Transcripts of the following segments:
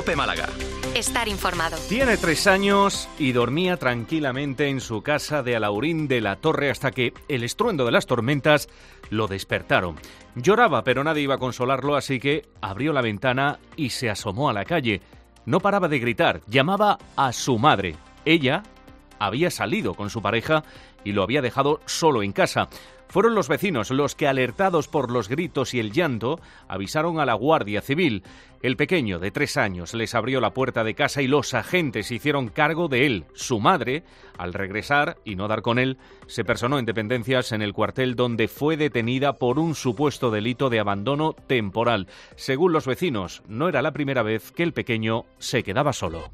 COPE Málaga. Estar informado. Tiene 3 años y dormía tranquilamente en su casa de Alaurín de la Torre hasta que el estruendo de las tormentas lo despertaron. Lloraba, pero nadie iba a consolarlo, así que abrió la ventana y se asomó a la calle. No paraba de gritar, llamaba a su madre. Ella había salido con su pareja y lo había dejado solo en casa. Fueron los vecinos los que, alertados por los gritos y el llanto, avisaron a la Guardia Civil. El pequeño, de 3 años, les abrió la puerta de casa y los agentes se hicieron cargo de él. Su madre, al regresar y no dar con él, se personó en dependencias en el cuartel donde fue detenida por un supuesto delito de abandono temporal. Según los vecinos, no era la primera vez que el pequeño se quedaba solo.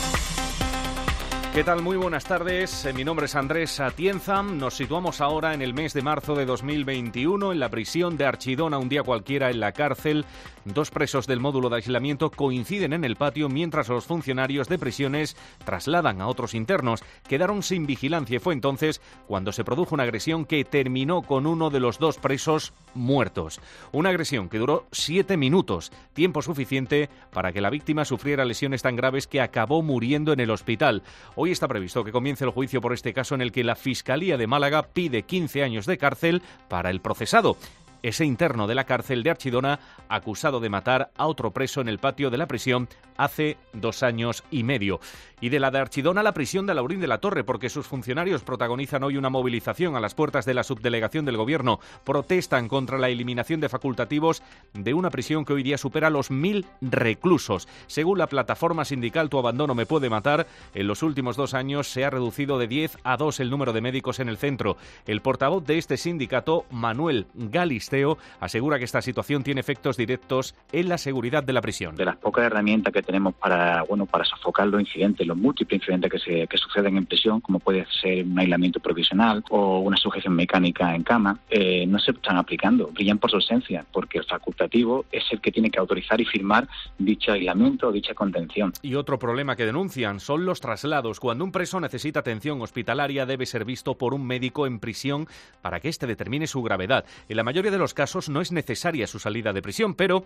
¿Qué tal? Muy buenas tardes. Mi nombre es Andrés Atienza. Nos situamos ahora en el mes de marzo de 2021 en la prisión de Archidona, un día cualquiera en la cárcel. 2 presos del módulo de aislamiento coinciden en el patio mientras los funcionarios de prisiones trasladan a otros internos. Quedaron sin vigilancia y fue entonces cuando se produjo una agresión que terminó con uno de los 2 presos muertos. Una agresión que duró 7 minutos, tiempo suficiente para que la víctima sufriera lesiones tan graves que acabó muriendo en el hospital. Hoy está previsto que comience el juicio por este caso en el que la Fiscalía de Málaga pide 15 años de cárcel para el procesado, ese interno de la cárcel de Archidona acusado de matar a otro preso en el patio de la prisión hace 2 años y medio. Y de la de Archidona a la prisión de Alaurín de la Torre, porque sus funcionarios protagonizan hoy una movilización a las puertas de la subdelegación del Gobierno. Protestan contra la eliminación de facultativos de una prisión que hoy día supera los 1.000 reclusos. Según la plataforma sindical Tu Abandono Me Puede Matar, en los últimos 2 años se ha reducido de 10 a 2 el número de médicos en el centro. El portavoz de este sindicato, Manuel Galisteo, asegura que esta situación tiene efectos directos en la seguridad de la prisión. De las pocas herramientas que tenemos para sofocar los incidentes, los múltiples incidentes que suceden en prisión, como puede ser un aislamiento provisional o una sujeción mecánica en cama, no se están aplicando, brillan por su ausencia, porque el facultativo es el que tiene que autorizar y firmar dicho aislamiento o dicha contención. Y otro problema que denuncian son los traslados. Cuando un preso necesita atención hospitalaria, debe ser visto por un médico en prisión para que éste determine su gravedad. En la mayoría de los casos no es necesaria su salida de prisión, pero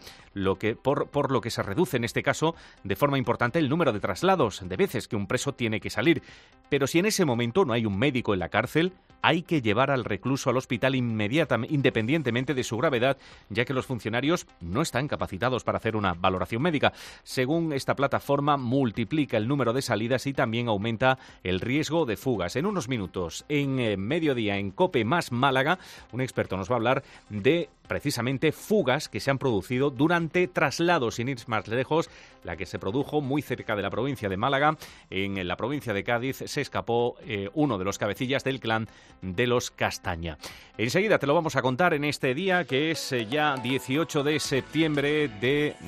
por lo que se reduce en este caso de forma importante el número de traslados, de veces que un preso tiene que salir. Pero si en ese momento no hay un médico en la cárcel, hay que llevar al recluso al hospital independientemente de su gravedad, ya que los funcionarios no están capacitados para hacer una valoración médica. Según esta plataforma, multiplica el número de salidas y también aumenta el riesgo de fugas. En unos minutos, en mediodía, en COPE más Málaga, un experto nos va a hablar de precisamente fugas que se han producido durante traslados, sin ir más lejos. La que se produjo muy cerca de la provincia de Málaga, en la provincia de Cádiz, se escapó uno de los cabecillas del clan de los Castaña. Enseguida te lo vamos a contar en este día, que es ya 18 de septiembre de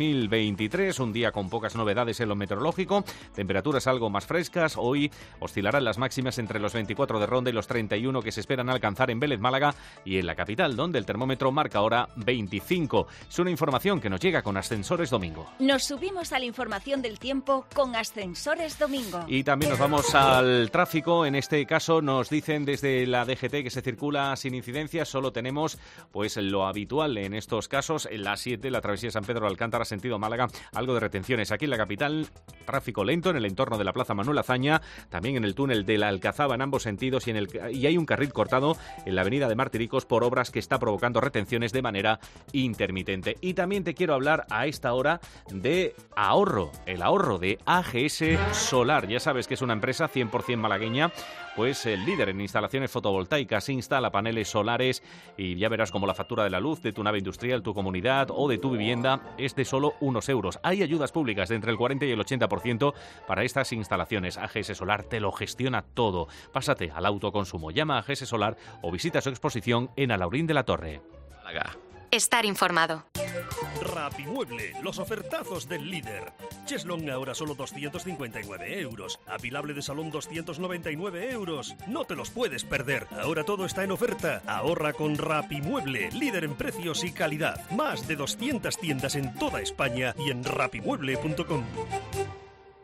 2023, un día con pocas novedades en lo meteorológico, temperaturas algo más frescas. Hoy oscilarán las máximas entre los 24 de Ronda y los 31 que se esperan alcanzar en Vélez, Málaga, y en la capital, donde el termómetro marca ahora 25. Es una información que nos llega con Ascensores Domingo. Nos subimos a la información del tiempo con Ascensores Domingo. Y también nos vamos al tráfico. En este caso nos dicen desde la DGT que se circula sin incidencias. Solo tenemos pues lo habitual en estos casos. En la 7, la travesía San Pedro de Alcántara, sentido Málaga, algo de retenciones. Aquí en la capital, tráfico lento en el entorno de la Plaza Manuel Azaña, también en el túnel de la Alcazaba en ambos sentidos, y hay un carril cortado en la avenida de Martiricos por obras que está provocando retenciones de manera intermitente. Y también te quiero hablar a esta hora de ahorro, el ahorro de AGS Solar. Ya sabes que es una empresa 100% malagueña, pues el líder en instalaciones fotovoltaicas. Instala paneles solares y ya verás cómo la factura de la luz de tu nave industrial, tu comunidad o de tu vivienda es de solo unos euros. Hay ayudas públicas de entre el 40 y el 80% para estas instalaciones. AGS Solar te lo gestiona todo. Pásate al autoconsumo. Llama a AGS Solar o visita su exposición en Alaurín de la Torre. Málaga. Estar informado. Rapimueble, los ofertazos del líder. Cheslong ahora solo 259 euros. Apilable de salón 299 euros. No te los puedes perder. Ahora todo está en oferta. Ahorra con Rapimueble, líder en precios y calidad. Más de 200 tiendas en toda España y en rapimueble.com.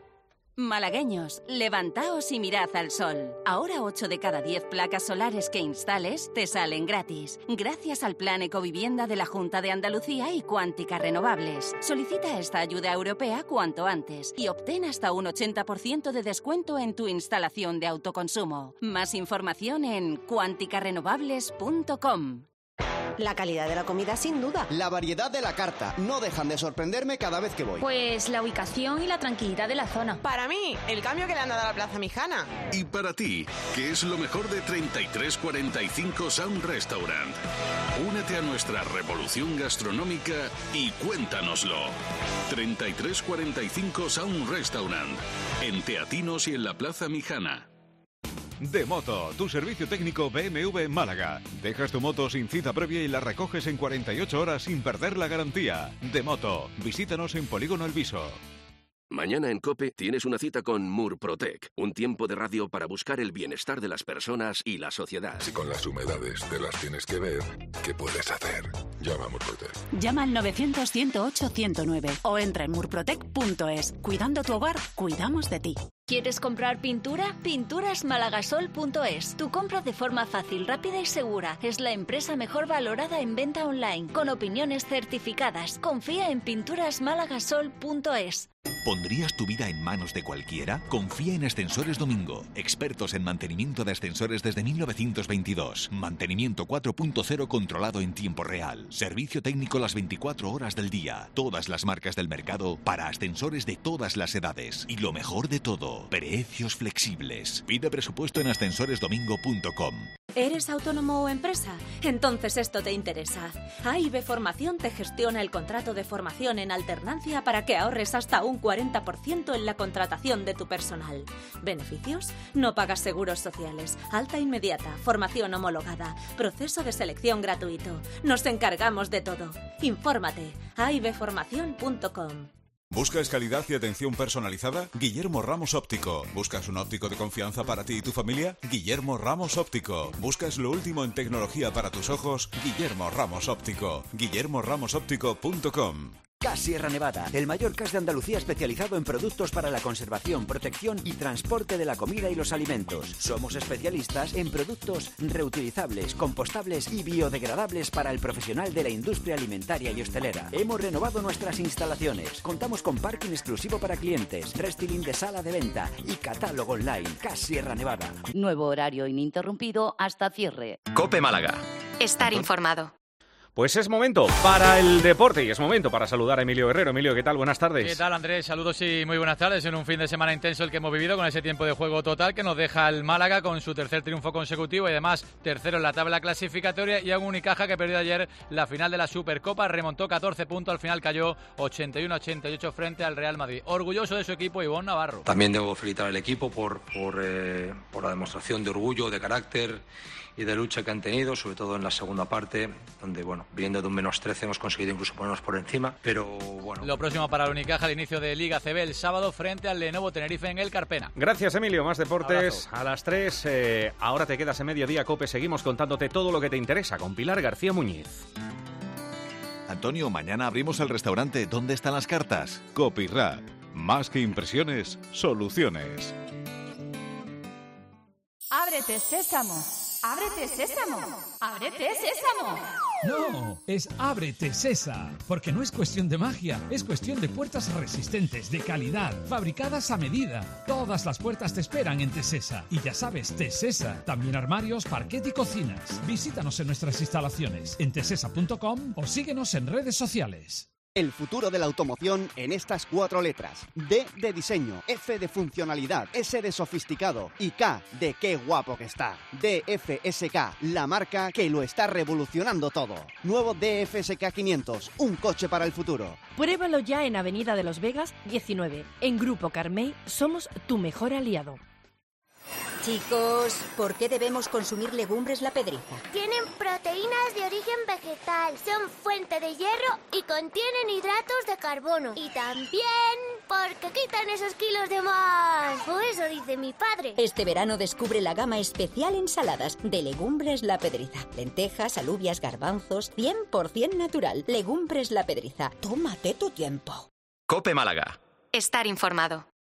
Malagueños, levantaos y mirad al sol. Ahora 8 de cada 10 placas solares que instales te salen gratis, gracias al Plan Ecovivienda de la Junta de Andalucía y Cuántica Renovables. Solicita esta ayuda europea cuanto antes y obtén hasta un 80% de descuento en tu instalación de autoconsumo. Más información en cuanticarenovables.com. La calidad de la comida, sin duda. La variedad de la carta. No dejan de sorprenderme cada vez que voy. Pues la ubicación y la tranquilidad de la zona. Para mí, el cambio que le han dado a la Plaza Mijana. Y para ti, ¿qué es lo mejor de 3345 Sound Restaurant? Únete a nuestra revolución gastronómica y cuéntanoslo. 3345 Sound Restaurant. En Teatinos y en la Plaza Mijana. Demoto, tu servicio técnico BMW Málaga. Dejas tu moto sin cita previa y la recoges en 48 horas sin perder la garantía. Demoto, visítanos en Polígono El Viso. Mañana en COPE tienes una cita con Murprotec, un tiempo de radio para buscar el bienestar de las personas y la sociedad. Si con las humedades te las tienes que ver, ¿qué puedes hacer? Llama a Murprotec. Llama al 900-108-109 o entra en murprotec.es. Cuidando tu hogar, cuidamos de ti. ¿Quieres comprar pintura? Pinturasmalagasol.es. Tu compra de forma fácil, rápida y segura. Es la empresa mejor valorada en venta online, con opiniones certificadas. Confía en pinturasmalagasol.es. ¿Pondrías tu vida en manos de cualquiera? Confía en Ascensores Domingo, expertos en mantenimiento de ascensores desde 1922. Mantenimiento 4.0 controlado en tiempo real. Servicio técnico las 24 horas del día. Todas las marcas del mercado para ascensores de todas las edades. Y lo mejor de todo, precios flexibles. Pide presupuesto en ascensoresdomingo.com. ¿Eres autónomo o empresa? Entonces esto te interesa. AIB Formación te gestiona el contrato de formación en alternancia para que ahorres hasta un 40% en la contratación de tu personal. ¿Beneficios? No pagas seguros sociales, alta inmediata, formación homologada, proceso de selección gratuito. Nos encargamos de todo. Infórmate. aibformacion.com. ¿Buscas calidad y atención personalizada? Guillermo Ramos Óptico. ¿Buscas un óptico de confianza para ti y tu familia? Guillermo Ramos Óptico. ¿Buscas lo último en tecnología para tus ojos? Guillermo Ramos Óptico. guillermoramosoptico.com. CAS Sierra Nevada, el mayor CAS de Andalucía especializado en productos para la conservación, protección y transporte de la comida y los alimentos. Somos especialistas en productos reutilizables, compostables y biodegradables para el profesional de la industria alimentaria y hostelera. Hemos renovado nuestras instalaciones. Contamos con parking exclusivo para clientes, restyling de sala de venta y catálogo online. CAS Sierra Nevada. Nuevo horario ininterrumpido hasta cierre. COPE Málaga. Estar informado. Pues es momento para el deporte y es momento para saludar a Emilio Guerrero. Emilio, ¿qué tal? Buenas tardes. ¿Qué tal, Andrés? Saludos y muy buenas tardes. En un fin de semana intenso el que hemos vivido con ese tiempo de juego total que nos deja el Málaga con su tercer triunfo consecutivo y además tercero en la tabla clasificatoria, y a un Unicaja que perdió ayer la final de la Supercopa, remontó 14 puntos, al final cayó 81-88 frente al Real Madrid. Orgulloso de su equipo Ivonne Navarro. También debo felicitar al equipo por la demostración de orgullo, de carácter y de lucha que han tenido, sobre todo en la segunda parte, donde, bueno, viniendo de un -13 hemos conseguido incluso ponernos por encima, pero bueno. Lo próximo para el Unicaja, el inicio de Liga CB el sábado frente al Lenovo Tenerife en el Carpena. Gracias, Emilio. Más deportes Abrazo. A las 3. Ahora te quedas en Mediodía Cope. Seguimos contándote todo lo que te interesa con Pilar García Muñiz. Antonio, mañana abrimos el restaurante ¿Dónde están las cartas? Copyrap. Más que impresiones, soluciones. Ábrete, Sésamo. ¡Ábrete, Sésamo! ¡Ábrete, Sésamo! No, es Ábrete Sesa, porque no es cuestión de magia, es cuestión de puertas resistentes, de calidad, fabricadas a medida. Todas las puertas te esperan en Tesesa. Y ya sabes, Tesesa, también armarios, parquet y cocinas. Visítanos en nuestras instalaciones en tesesa.com o síguenos en redes sociales. El futuro de la automoción en estas 4 letras. D de diseño, F de funcionalidad, S de sofisticado y K de qué guapo que está. DFSK, la marca que lo está revolucionando todo. Nuevo DFSK 500, un coche para el futuro. Pruébalo ya en Avenida de los Vegas 19. En Grupo Carmey somos tu mejor aliado. Chicos, ¿por qué debemos consumir legumbres La Pedriza? Tienen proteínas de origen vegetal, son fuente de hierro y contienen hidratos de carbono. Y también porque quitan esos kilos de más. O eso dice mi padre. Este verano descubre la gama especial ensaladas de Legumbres La Pedriza. Lentejas, alubias, garbanzos, 100% natural. Legumbres La Pedriza. Tómate tu tiempo. COPE Málaga. Estar informado.